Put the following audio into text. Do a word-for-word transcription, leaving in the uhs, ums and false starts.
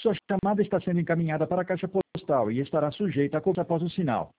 Sua chamada está sendo encaminhada para a caixa postal e estará sujeita a cobrança após o sinal.